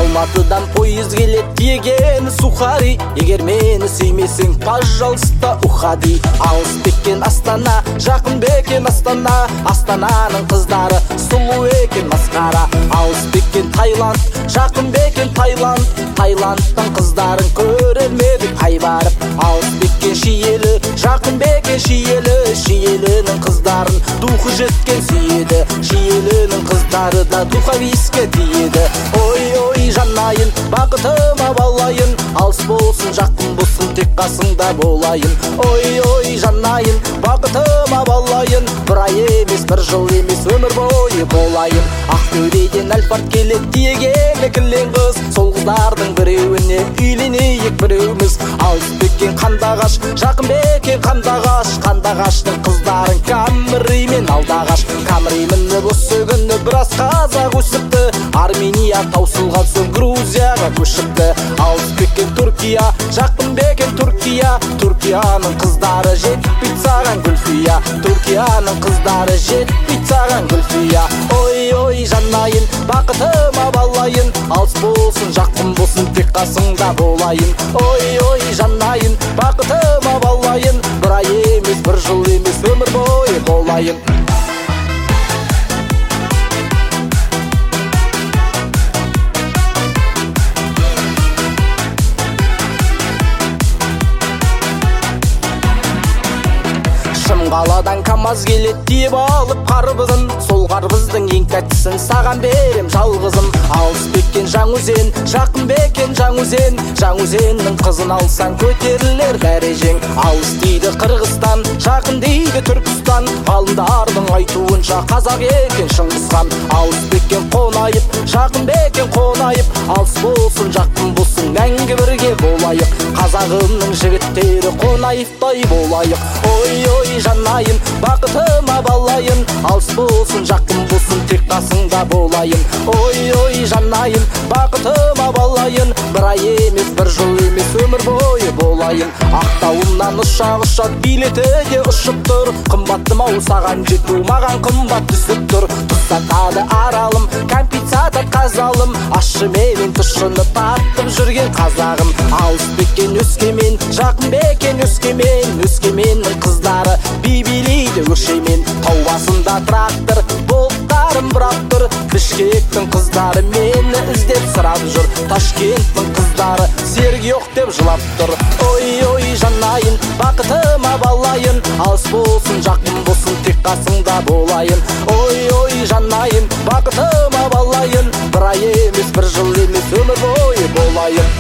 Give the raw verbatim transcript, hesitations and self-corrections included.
Алматыдан поезд келет тиегені сухари. Егер мені сүймесең, пожалуйста, уходи. Алыс бекен Астана, жақын бекен Астана. Астананың қыздары сұлу екен масқара. Алыс бекен Таиланд, жақын бекен Таиланд. Таиландтың қыздарын көрермедік қай барып. Алыс бекен Шиелі, жақын бекен Шиелі. Шиелінің қыздарын духы жеткен сүйеді. Шиелінің қыздары да духовиске тиеді. Ой ой жанайын, бақытыма балайын. Алыс болсын, жақын болсын, тек қасыңда болайын. Ой ой жанайын, бақытыма балайын. Бір ай емес, бір жыл емес, өмір бойы болайын. Ақтөбеден Альфард келет тиегені кілең қыз. Сол қыздардың біреуіне үйленейік біреуміз. Алыс бекен Қандағаш, жақын бекен Қандағаш. Қандағаштың қыздарын Камри мен Алдағаш. Камри мініп осы күні біраз қазақ өсіпті. Армения таусылған соң Грузияға көшіпті. Алыс бекен Түркия, жақын бекен Түркия. Түркияның қыздары жетпейді саған Гүлфия. Түркияның қыздары жетпейді саған Гүлфия. Ой ой жанайын, бақытыма балайын. Алыс болсын, жақын болсын, тек қасыңда болайын. Ой ой жанайын, бақытыма балайын. Бір ай емес, бір жыл емес, өмір бойы болайын. Қаладан КамАЗ келет тиіп алып қарбызын. Сол қарбыздың ең тәттісін саған берем жалғызым. Алыс бекен Жаңөзен, жақын бекен Жаңөзен. Жаңөзеннің қызын алсаң көтерілер дәрежең. Алыс дейді Қырғызстан, жақын дейді Түркістан. Ғалымдардың айтуынша қазақ екен Шыңғысхан. Алыс бекен Қонайып, жақын бекен Қонайып. Алыс болсын, жақын болсын, мәңгі бірге болайық. Қазағымның жігіттері Қонаевтай болайық. Ой ой жанайын, бақытыма балайын. Алыс болсын, жақын болсын, тек қасыңда болайын. Ой ой жанайын, бақытыма балайын. Бір ай емес, бір жыл емес, өмір бойы болайын. Ақтауымнан ұшақ ұшат, билеті де ұшып тұр. Қымбаттым ау саған жету, маған қымбат түсіп тұр. Тұстатады аралым, компенсатат қазалым. Ащы менен тұшыны таттып жүрген қазағым. Алыс бекен Өскемен, жақын бекен Өскемен. Өскеменнің қыздары би-билейді өршемен. Тау басында трактор, бұлттарым бірақ тұр. Бішкектің қыздары мені іздеп сұрап жүр. Ташкенттің қыздары сергі жоқ деп жылап тұр. Ой ой жанайын, бақытыма балайын. Алыс болсын, жақын болсын, тек қасыңда болайын. Ой ой жанайын, бақытыма балайын. Бір ай емес, бір жыл емес, өмір бойы болайын.